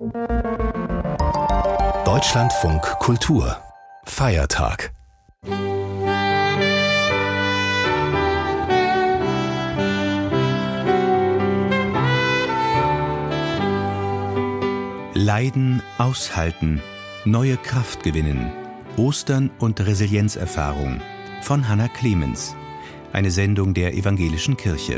Deutschlandfunk Kultur Feiertag. Leiden aushalten, neue Kraft gewinnen. Ostern und Resilienzerfahrung von Hannah Clemens. Eine Sendung der Evangelischen Kirche.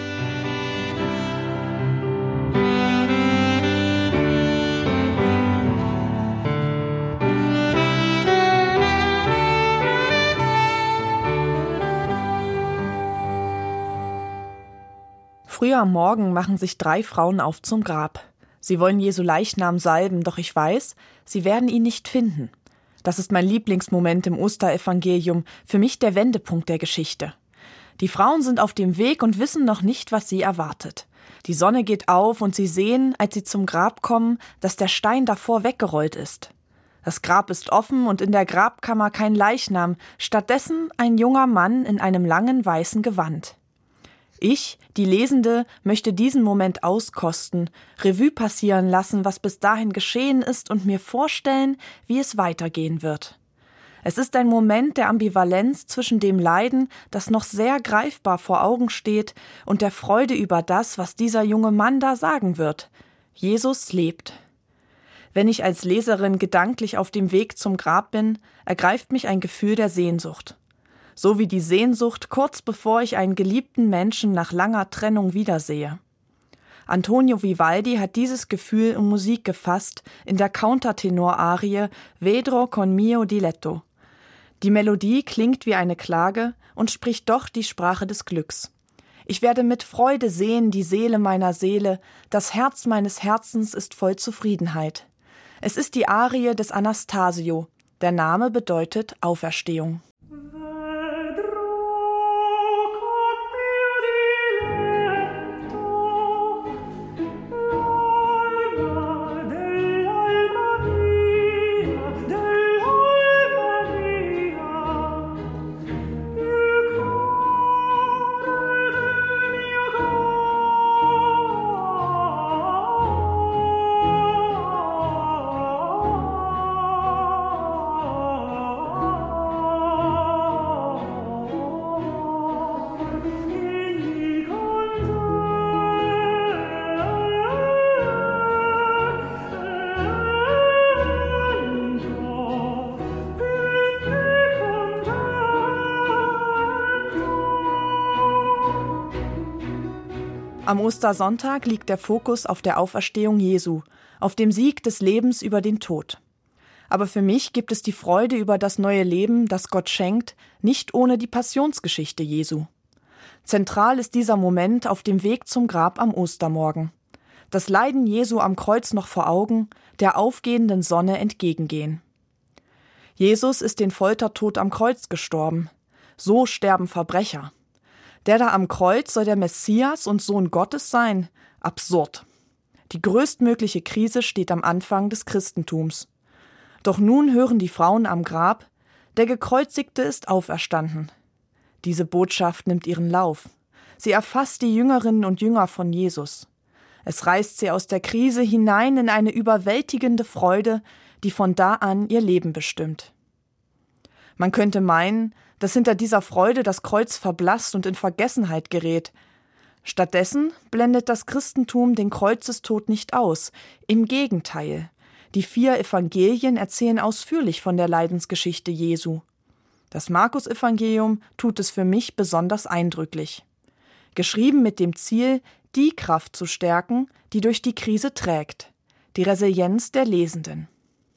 Früh am Morgen machen sich 3 Frauen auf zum Grab. Sie wollen Jesu Leichnam salben, doch ich weiß, sie werden ihn nicht finden. Das ist mein Lieblingsmoment im Osterevangelium, für mich der Wendepunkt der Geschichte. Die Frauen sind auf dem Weg und wissen noch nicht, was sie erwartet. Die Sonne geht auf und sie sehen, als sie zum Grab kommen, dass der Stein davor weggerollt ist. Das Grab ist offen und in der Grabkammer kein Leichnam, stattdessen ein junger Mann in einem langen weißen Gewand. Ich, die Lesende, möchte diesen Moment auskosten, Revue passieren lassen, was bis dahin geschehen ist und mir vorstellen, wie es weitergehen wird. Es ist ein Moment der Ambivalenz zwischen dem Leiden, das noch sehr greifbar vor Augen steht, und der Freude über das, was dieser junge Mann da sagen wird. Jesus lebt. Wenn ich als Leserin gedanklich auf dem Weg zum Grab bin, ergreift mich ein Gefühl der Sehnsucht. So wie die Sehnsucht, kurz bevor ich einen geliebten Menschen nach langer Trennung wiedersehe. Antonio Vivaldi hat dieses Gefühl in Musik gefasst, in der Countertenor-Arie Vedrò con mio diletto. Die Melodie klingt wie eine Klage und spricht doch die Sprache des Glücks. Ich werde mit Freude sehen die Seele meiner Seele, das Herz meines Herzens ist voll Zufriedenheit. Es ist die Arie des Anastasio. Der Name bedeutet Auferstehung. Am Ostersonntag liegt der Fokus auf der Auferstehung Jesu, auf dem Sieg des Lebens über den Tod. Aber für mich gibt es die Freude über das neue Leben, das Gott schenkt, nicht ohne die Passionsgeschichte Jesu. Zentral ist dieser Moment auf dem Weg zum Grab am Ostermorgen. Das Leiden Jesu am Kreuz noch vor Augen, der aufgehenden Sonne entgegengehen. Jesus ist den Foltertod am Kreuz gestorben. So sterben Verbrecher. Der da am Kreuz soll der Messias und Sohn Gottes sein? Absurd. Die größtmögliche Krise steht am Anfang des Christentums. Doch nun hören die Frauen am Grab, der Gekreuzigte ist auferstanden. Diese Botschaft nimmt ihren Lauf. Sie erfasst die Jüngerinnen und Jünger von Jesus. Es reißt sie aus der Krise hinein in eine überwältigende Freude, die von da an ihr Leben bestimmt. Man könnte meinen, dass hinter dieser Freude das Kreuz verblasst und in Vergessenheit gerät. Stattdessen blendet das Christentum den Kreuzestod nicht aus. Im Gegenteil. Die 4 Evangelien erzählen ausführlich von der Leidensgeschichte Jesu. Das Markus-Evangelium tut es für mich besonders eindrücklich. Geschrieben mit dem Ziel, die Kraft zu stärken, die durch die Krise trägt. Die Resilienz der Lesenden.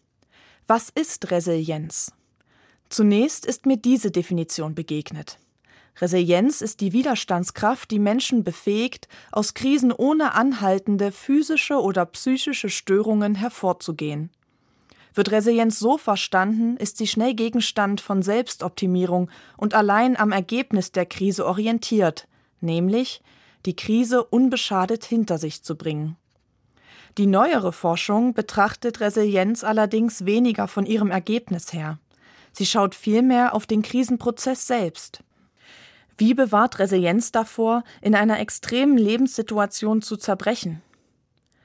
Was ist Resilienz? Zunächst ist mir diese Definition begegnet. Resilienz ist die Widerstandskraft, die Menschen befähigt, aus Krisen ohne anhaltende physische oder psychische Störungen hervorzugehen. Wird Resilienz so verstanden, ist sie schnell Gegenstand von Selbstoptimierung und allein am Ergebnis der Krise orientiert, nämlich die Krise unbeschadet hinter sich zu bringen. Die neuere Forschung betrachtet Resilienz allerdings weniger von ihrem Ergebnis her. Sie schaut vielmehr auf den Krisenprozess selbst. Wie bewahrt Resilienz davor, in einer extremen Lebenssituation zu zerbrechen?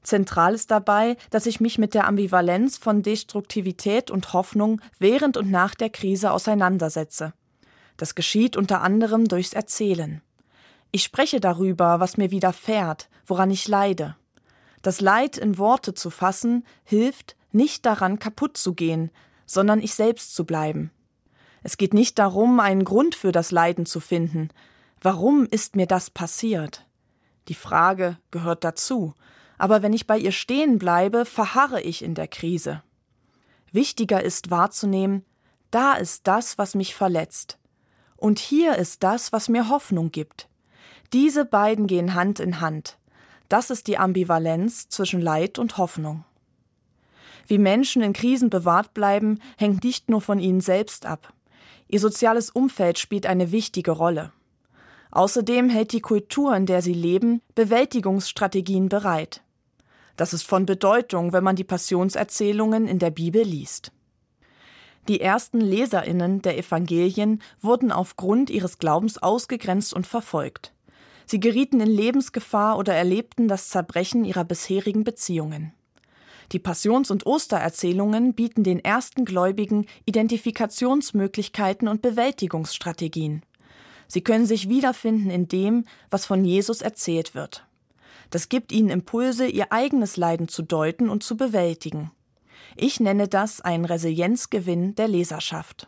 Zentral ist dabei, dass ich mich mit der Ambivalenz von Destruktivität und Hoffnung während und nach der Krise auseinandersetze. Das geschieht unter anderem durchs Erzählen. Ich spreche darüber, was mir widerfährt, woran ich leide. Das Leid in Worte zu fassen, hilft, nicht daran kaputt zu gehen, sondern ich selbst zu bleiben. Es geht nicht darum, einen Grund für das Leiden zu finden. Warum ist mir das passiert? Die Frage gehört dazu. Aber wenn ich bei ihr stehen bleibe, verharre ich in der Krise. Wichtiger ist wahrzunehmen, da ist das, was mich verletzt. Und hier ist das, was mir Hoffnung gibt. Diese beiden gehen Hand in Hand. Das ist die Ambivalenz zwischen Leid und Hoffnung. Wie Menschen in Krisen bewahrt bleiben, hängt nicht nur von ihnen selbst ab. Ihr soziales Umfeld spielt eine wichtige Rolle. Außerdem hält die Kultur, in der sie leben, Bewältigungsstrategien bereit. Das ist von Bedeutung, wenn man die Passionserzählungen in der Bibel liest. Die ersten LeserInnen der Evangelien wurden aufgrund ihres Glaubens ausgegrenzt und verfolgt. Sie gerieten in Lebensgefahr oder erlebten das Zerbrechen ihrer bisherigen Beziehungen. Die Passions- und Ostererzählungen bieten den ersten Gläubigen Identifikationsmöglichkeiten und Bewältigungsstrategien. Sie können sich wiederfinden in dem, was von Jesus erzählt wird. Das gibt ihnen Impulse, ihr eigenes Leiden zu deuten und zu bewältigen. Ich nenne das einen Resilienzgewinn der Leserschaft.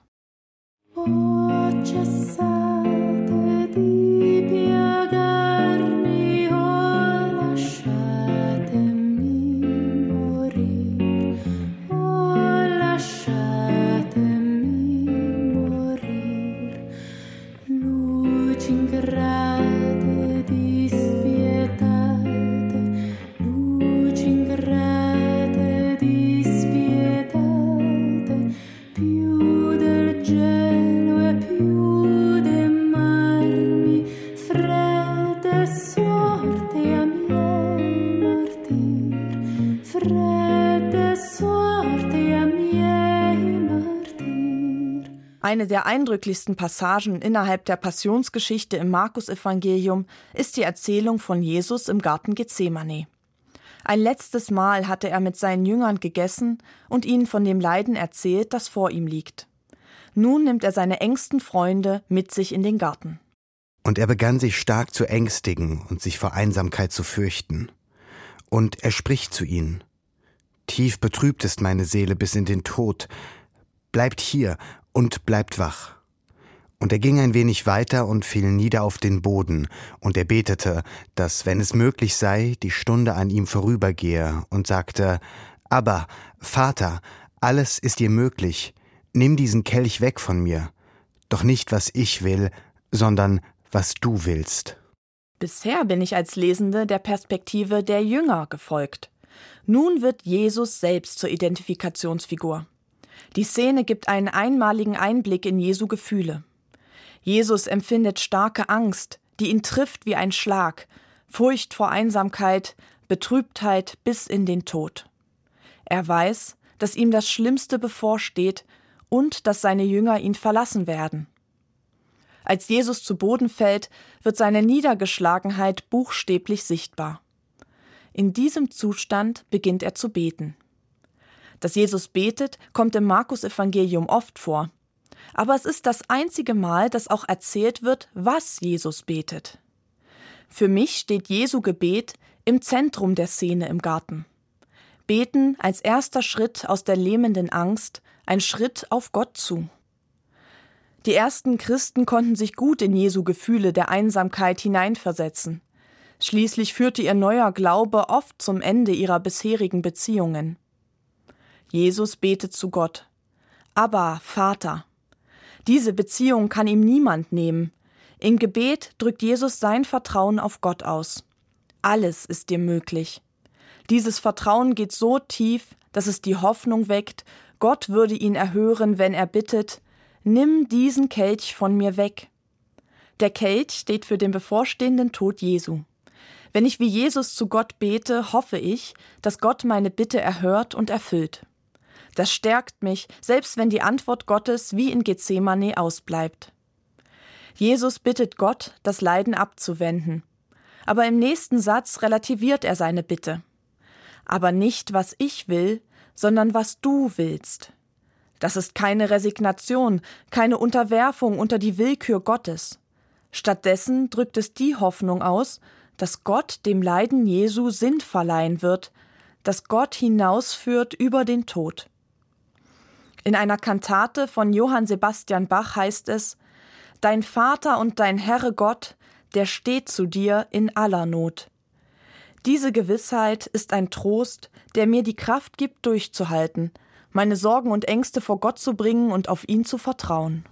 Eine der eindrücklichsten Passagen innerhalb der Passionsgeschichte im Markus-Evangelium ist die Erzählung von Jesus im Garten Gethsemane. Ein letztes Mal hatte er mit seinen Jüngern gegessen und ihnen von dem Leiden erzählt, das vor ihm liegt. Nun nimmt er seine engsten Freunde mit sich in den Garten. Und er begann sich stark zu ängstigen und sich vor Einsamkeit zu fürchten. Und er spricht zu ihnen: Tief betrübt ist meine Seele bis in den Tod. Bleibt hier und bleibt wach. Und er ging ein wenig weiter und fiel nieder auf den Boden, und er betete, dass, wenn es möglich sei, die Stunde an ihm vorübergehe, und sagte: Aber, Vater, alles ist dir möglich, nimm diesen Kelch weg von mir, doch nicht, was ich will, sondern was du willst. Bisher bin ich als Lesende der Perspektive der Jünger gefolgt. Nun wird Jesus selbst zur Identifikationsfigur. Die Szene gibt einen einmaligen Einblick in Jesu Gefühle. Jesus empfindet starke Angst, die ihn trifft wie ein Schlag, Furcht vor Einsamkeit, Betrübtheit bis in den Tod. Er weiß, dass ihm das Schlimmste bevorsteht und dass seine Jünger ihn verlassen werden. Als Jesus zu Boden fällt, wird seine Niedergeschlagenheit buchstäblich sichtbar. In diesem Zustand beginnt er zu beten. Dass Jesus betet, kommt im Markus-Evangelium oft vor. Aber es ist das einzige Mal, dass auch erzählt wird, was Jesus betet. Für mich steht Jesu Gebet im Zentrum der Szene im Garten. Beten als erster Schritt aus der lähmenden Angst, ein Schritt auf Gott zu. Die ersten Christen konnten sich gut in Jesu Gefühle der Einsamkeit hineinversetzen. Schließlich führte ihr neuer Glaube oft zum Ende ihrer bisherigen Beziehungen. Jesus betet zu Gott: Abba, Vater. Diese Beziehung kann ihm niemand nehmen. Im Gebet drückt Jesus sein Vertrauen auf Gott aus. Alles ist dir möglich. Dieses Vertrauen geht so tief, dass es die Hoffnung weckt, Gott würde ihn erhören, wenn er bittet: Nimm diesen Kelch von mir weg. Der Kelch steht für den bevorstehenden Tod Jesu. Wenn ich wie Jesus zu Gott bete, hoffe ich, dass Gott meine Bitte erhört und erfüllt. Das stärkt mich, selbst wenn die Antwort Gottes wie in Gethsemane ausbleibt. Jesus bittet Gott, das Leiden abzuwenden. Aber im nächsten Satz relativiert er seine Bitte. Aber nicht, was ich will, sondern was du willst. Das ist keine Resignation, keine Unterwerfung unter die Willkür Gottes. Stattdessen drückt es die Hoffnung aus, dass Gott dem Leiden Jesu Sinn verleihen wird, dass Gott hinausführt über den Tod. In einer Kantate von Johann Sebastian Bach heißt es: Dein Vater und dein Herre Gott, der steht zu dir in aller Not. Diese Gewissheit ist ein Trost, der mir die Kraft gibt, durchzuhalten, meine Sorgen und Ängste vor Gott zu bringen und auf ihn zu vertrauen.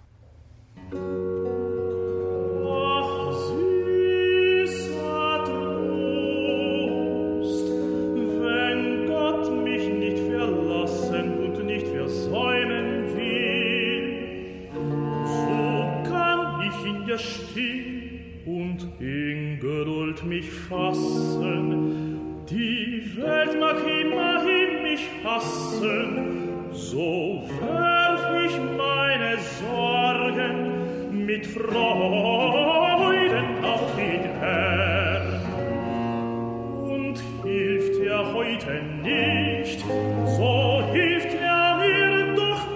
Und in Geduld mich fassen, die Welt mag immerhin mich hassen, so werf ich meine Sorgen mit Freuden auf den Herrn. Und hilft er heute nicht, so hilft er mir doch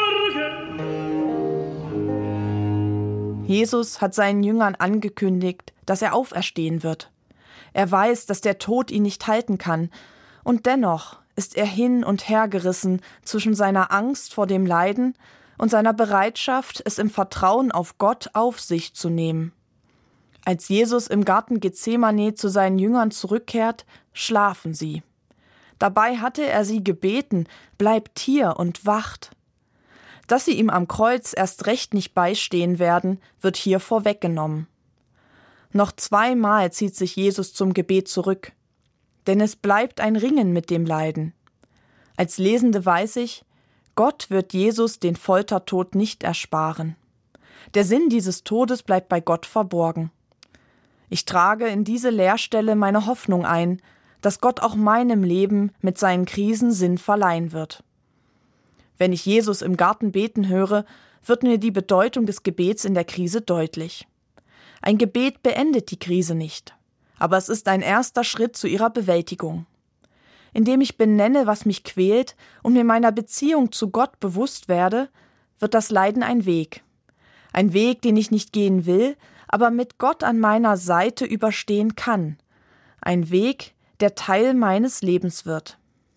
morgen. Jesus hat seinen Jüngern angekündigt, dass er auferstehen wird. Er weiß, dass der Tod ihn nicht halten kann, und dennoch ist er hin und her gerissen zwischen seiner Angst vor dem Leiden und seiner Bereitschaft, es im Vertrauen auf Gott auf sich zu nehmen. Als Jesus im Garten Gethsemane zu seinen Jüngern zurückkehrt, schlafen sie. Dabei hatte er sie gebeten: Bleibt hier und wacht. Dass sie ihm am Kreuz erst recht nicht beistehen werden, wird hier vorweggenommen. Noch 2-mal zieht sich Jesus zum Gebet zurück. Denn es bleibt ein Ringen mit dem Leiden. Als Lesende weiß ich, Gott wird Jesus den Foltertod nicht ersparen. Der Sinn dieses Todes bleibt bei Gott verborgen. Ich trage in diese Leerstelle meine Hoffnung ein, dass Gott auch meinem Leben mit seinen Krisen Sinn verleihen wird. Wenn ich Jesus im Garten beten höre, wird mir die Bedeutung des Gebets in der Krise deutlich. Ein Gebet beendet die Krise nicht, aber es ist ein erster Schritt zu ihrer Bewältigung. Indem ich benenne, was mich quält und mir meiner Beziehung zu Gott bewusst werde, wird das Leiden ein Weg. Ein Weg, den ich nicht gehen will, aber mit Gott an meiner Seite überstehen kann. Ein Weg, der Teil meines Lebens wird.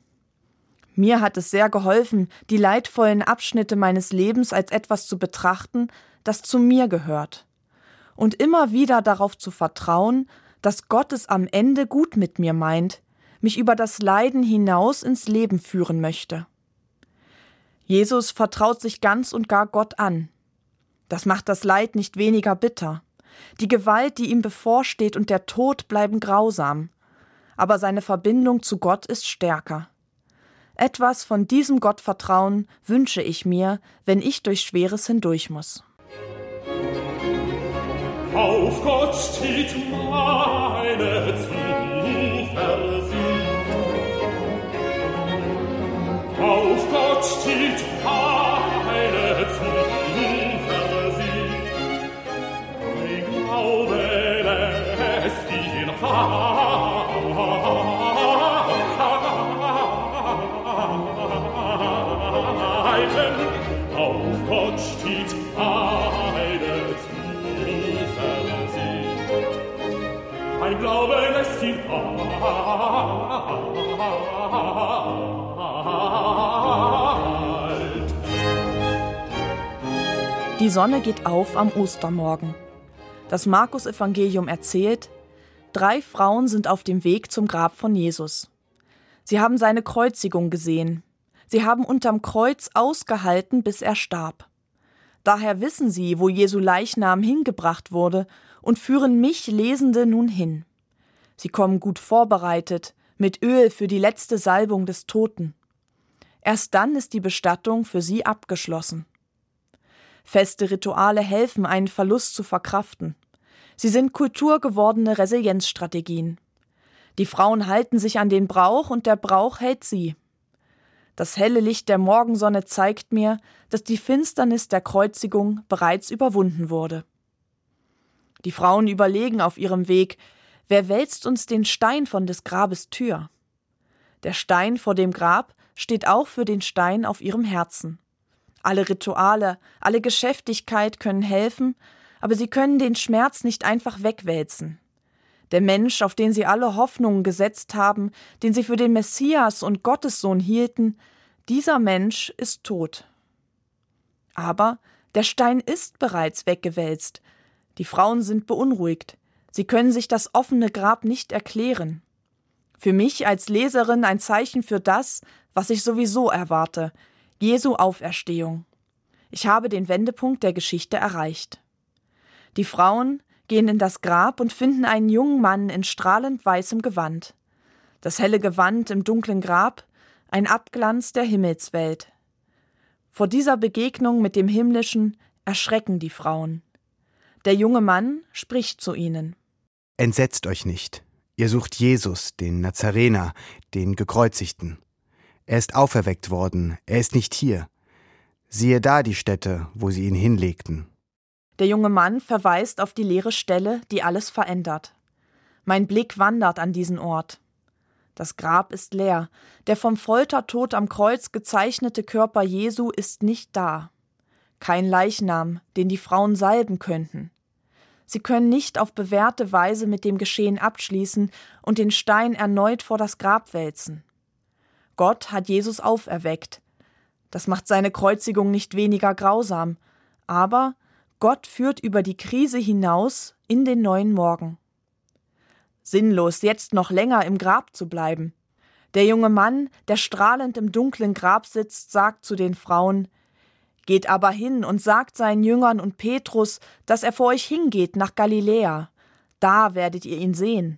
Mir hat es sehr geholfen, die leidvollen Abschnitte meines Lebens als etwas zu betrachten, das zu mir gehört. Und immer wieder darauf zu vertrauen, dass Gott es am Ende gut mit mir meint, mich über das Leiden hinaus ins Leben führen möchte. Jesus vertraut sich ganz und gar Gott an. Das macht das Leid nicht weniger bitter. Die Gewalt, die ihm bevorsteht, und der Tod bleiben grausam. Aber seine Verbindung zu Gott ist stärker. Etwas von diesem Gottvertrauen wünsche ich mir, wenn ich durch Schweres hindurch muss. Auf Gott steht meine Zuversicht. Auf Gott steht meine Zuversicht. Ich glaube, lässt ihn halten. Auf Gott steht meine Zuversicht. Mein Glaube lässt ihn halt. Die Sonne geht auf am Ostermorgen. Das Markus-Evangelium erzählt: 3 Frauen sind auf dem Weg zum Grab von Jesus. Sie haben seine Kreuzigung gesehen. Sie haben unterm Kreuz ausgehalten, bis er starb. Daher wissen sie, wo Jesu Leichnam hingebracht wurde, und führen mich, Lesende, nun hin. Sie kommen gut vorbereitet, mit Öl für die letzte Salbung des Toten. Erst dann ist die Bestattung für sie abgeschlossen. Feste Rituale helfen, einen Verlust zu verkraften. Sie sind kulturgewordene Resilienzstrategien. Die Frauen halten sich an den Brauch, und der Brauch hält sie. Das helle Licht der Morgensonne zeigt mir, dass die Finsternis der Kreuzigung bereits überwunden wurde. Die Frauen überlegen auf ihrem Weg: Wer wälzt uns den Stein von des Grabes Tür? Der Stein vor dem Grab steht auch für den Stein auf ihrem Herzen. Alle Rituale, alle Geschäftigkeit können helfen, aber sie können den Schmerz nicht einfach wegwälzen. Der Mensch, auf den sie alle Hoffnungen gesetzt haben, den sie für den Messias und Gottessohn hielten, dieser Mensch ist tot. Aber der Stein ist bereits weggewälzt. Die Frauen sind beunruhigt. Sie können sich das offene Grab nicht erklären. Für mich als Leserin ein Zeichen für das, was ich sowieso erwarte: Jesu Auferstehung. Ich habe den Wendepunkt der Geschichte erreicht. Die Frauen gehen in das Grab und finden einen jungen Mann in strahlend weißem Gewand. Das helle Gewand im dunklen Grab, ein Abglanz der Himmelswelt. Vor dieser Begegnung mit dem Himmlischen erschrecken die Frauen. Der junge Mann spricht zu ihnen: Entsetzt euch nicht. Ihr sucht Jesus, den Nazarener, den Gekreuzigten. Er ist auferweckt worden, er ist nicht hier. Siehe da die Stätte, wo sie ihn hinlegten. Der junge Mann verweist auf die leere Stelle, die alles verändert. Mein Blick wandert an diesen Ort. Das Grab ist leer. Der vom Foltertod am Kreuz gezeichnete Körper Jesu ist nicht da. Kein Leichnam, den die Frauen salben könnten. Sie können nicht auf bewährte Weise mit dem Geschehen abschließen und den Stein erneut vor das Grab wälzen. Gott hat Jesus auferweckt. Das macht seine Kreuzigung nicht weniger grausam, aber Gott führt über die Krise hinaus in den neuen Morgen. Sinnlos, jetzt noch länger im Grab zu bleiben. Der junge Mann, der strahlend im dunklen Grab sitzt, sagt zu den Frauen: Geht aber hin und sagt seinen Jüngern und Petrus, dass er vor euch hingeht nach Galiläa. Da werdet ihr ihn sehen.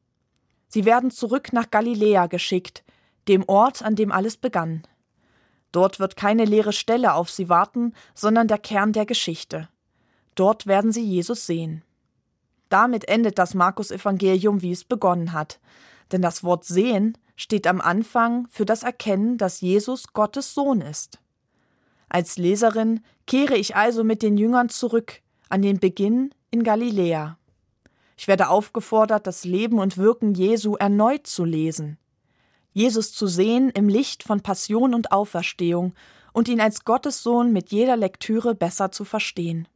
Sie werden zurück nach Galiläa geschickt, dem Ort, an dem alles begann. Dort wird keine leere Stelle auf sie warten, sondern der Kern der Geschichte. Dort werden sie Jesus sehen. Damit endet das Markus-Evangelium, wie es begonnen hat. Denn das Wort sehen steht am Anfang für das Erkennen, dass Jesus Gottes Sohn ist. Als Leserin kehre ich also mit den Jüngern zurück an den Beginn in Galiläa. Ich werde aufgefordert, das Leben und Wirken Jesu erneut zu lesen. Jesus zu sehen im Licht von Passion und Auferstehung und ihn als Gottessohn mit jeder Lektüre besser zu verstehen.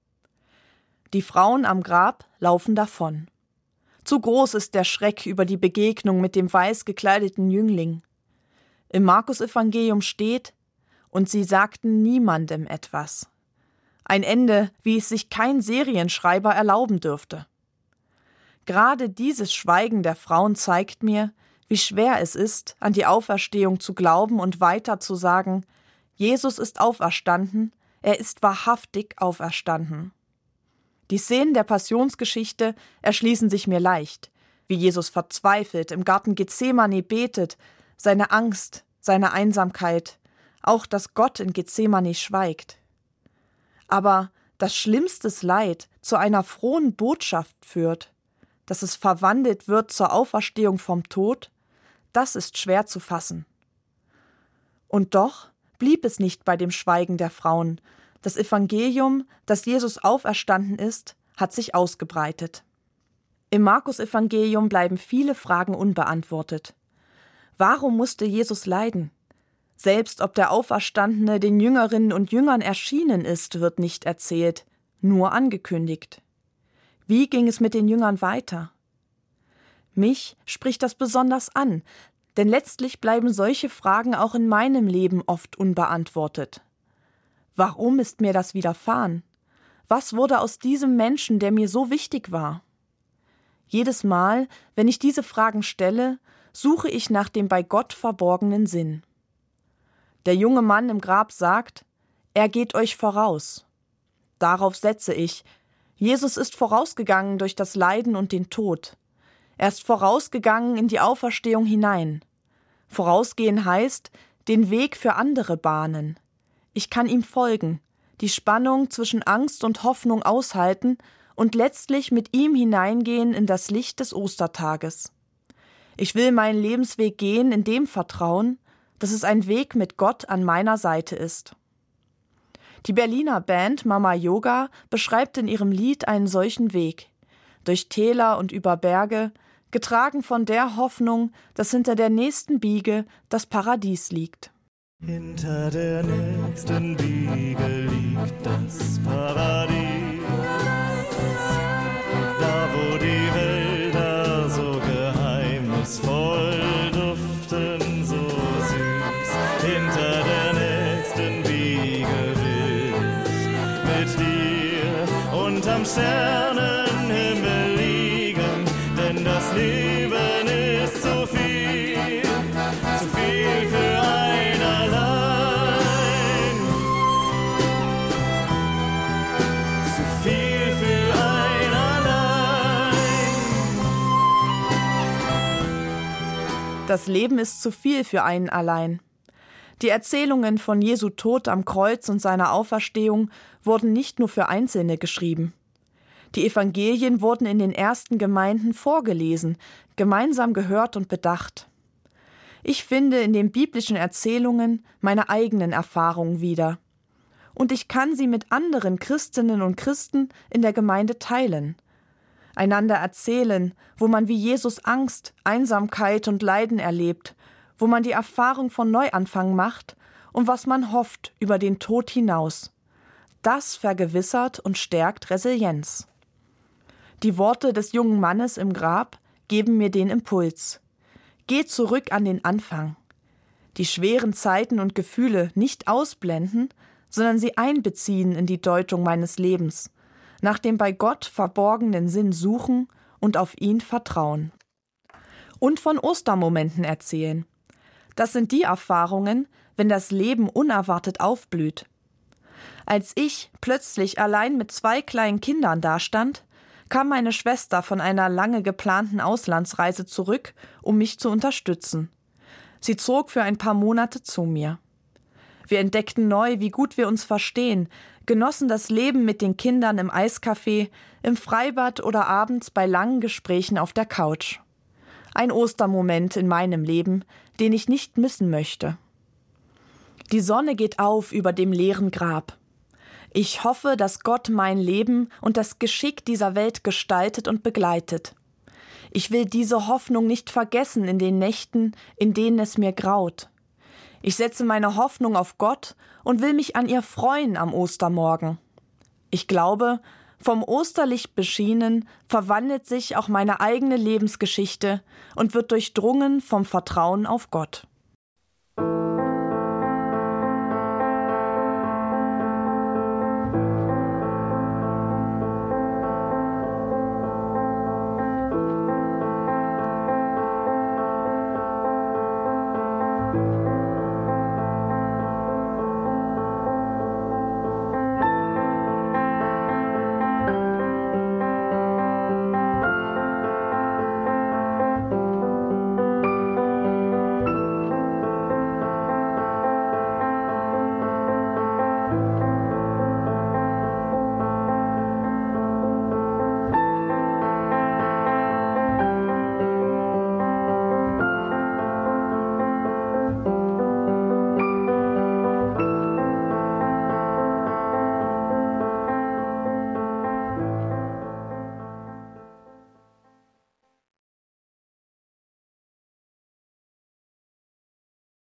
Die Frauen am Grab laufen davon. Zu groß ist der Schreck über die Begegnung mit dem weiß gekleideten Jüngling. Im Markus-Evangelium steht: Und sie sagten niemandem etwas. Ein Ende, wie es sich kein Serienschreiber erlauben dürfte. Gerade dieses Schweigen der Frauen zeigt mir, wie schwer es ist, an die Auferstehung zu glauben und weiter zu sagen: Jesus ist auferstanden, er ist wahrhaftig auferstanden. Die Szenen der Passionsgeschichte erschließen sich mir leicht, wie Jesus verzweifelt im Garten Gethsemane betet, seine Angst, seine Einsamkeit, auch dass Gott in Gethsemane schweigt. Aber dass schlimmstes Leid zu einer frohen Botschaft führt, dass es verwandelt wird zur Auferstehung vom Tod, das ist schwer zu fassen. Und doch blieb es nicht bei dem Schweigen der Frauen. Das Evangelium, dass Jesus auferstanden ist, hat sich ausgebreitet. Im Markus-Evangelium bleiben viele Fragen unbeantwortet. Warum musste Jesus leiden? Selbst ob der Auferstandene den Jüngerinnen und Jüngern erschienen ist, wird nicht erzählt, nur angekündigt. Wie ging es mit den Jüngern weiter? Mich spricht das besonders an, denn letztlich bleiben solche Fragen auch in meinem Leben oft unbeantwortet. Warum ist mir das widerfahren? Was wurde aus diesem Menschen, der mir so wichtig war? Jedes Mal, wenn ich diese Fragen stelle, suche ich nach dem bei Gott verborgenen Sinn. Der junge Mann im Grab sagt: Er geht euch voraus. Darauf setze ich: Jesus ist vorausgegangen durch das Leiden und den Tod. Er ist vorausgegangen in die Auferstehung hinein. Vorausgehen heißt, den Weg für andere bahnen. Ich kann ihm folgen, die Spannung zwischen Angst und Hoffnung aushalten und letztlich mit ihm hineingehen in das Licht des Ostertages. Ich will meinen Lebensweg gehen in dem Vertrauen, dass es ein Weg mit Gott an meiner Seite ist. Die Berliner Band Mama Yoga beschreibt in ihrem Lied einen solchen Weg. Durch Täler und über Berge, getragen von der Hoffnung, dass hinter der nächsten Biege das Paradies liegt. Hinter der nächsten Biege liegt das Paradies, da wo die Wälder so geheimnisvoll duften, so süß. Hinter der nächsten Biege will ich mit dir unterm Sternenhimmel liegen, denn das Leben ist zu viel für ein allein. Zu viel für ein allein. Das Leben ist zu viel für einen allein. Die Erzählungen von Jesu Tod am Kreuz und seiner Auferstehung wurden nicht nur für Einzelne geschrieben. Die Evangelien wurden in den ersten Gemeinden vorgelesen, gemeinsam gehört und bedacht. Ich finde in den biblischen Erzählungen meine eigenen Erfahrungen wieder. Und ich kann sie mit anderen Christinnen und Christen in der Gemeinde teilen. Einander erzählen, wo man wie Jesus Angst, Einsamkeit und Leiden erlebt, wo man die Erfahrung von Neuanfang macht und was man hofft über den Tod hinaus. Das vergewissert und stärkt Resilienz. Die Worte des jungen Mannes im Grab geben mir den Impuls. Geh zurück an den Anfang. Die schweren Zeiten und Gefühle nicht ausblenden, sondern sie einbeziehen in die Deutung meines Lebens, nach dem bei Gott verborgenen Sinn suchen und auf ihn vertrauen. Und von Ostermomenten erzählen. Das sind die Erfahrungen, wenn das Leben unerwartet aufblüht. Als ich plötzlich allein mit 2 kleinen Kindern dastand, kam meine Schwester von einer lange geplanten Auslandsreise zurück, um mich zu unterstützen. Sie zog für ein paar Monate zu mir. Wir entdeckten neu, wie gut wir uns verstehen, genossen das Leben mit den Kindern im Eiscafé, im Freibad oder abends bei langen Gesprächen auf der Couch. Ein Ostermoment in meinem Leben, den ich nicht missen möchte. Die Sonne geht auf über dem leeren Grab. Ich hoffe, dass Gott mein Leben und das Geschick dieser Welt gestaltet und begleitet. Ich will diese Hoffnung nicht vergessen in den Nächten, in denen es mir graut. Ich setze meine Hoffnung auf Gott und will mich an ihr freuen am Ostermorgen. Ich glaube, vom Osterlicht beschienen verwandelt sich auch meine eigene Lebensgeschichte und wird durchdrungen vom Vertrauen auf Gott.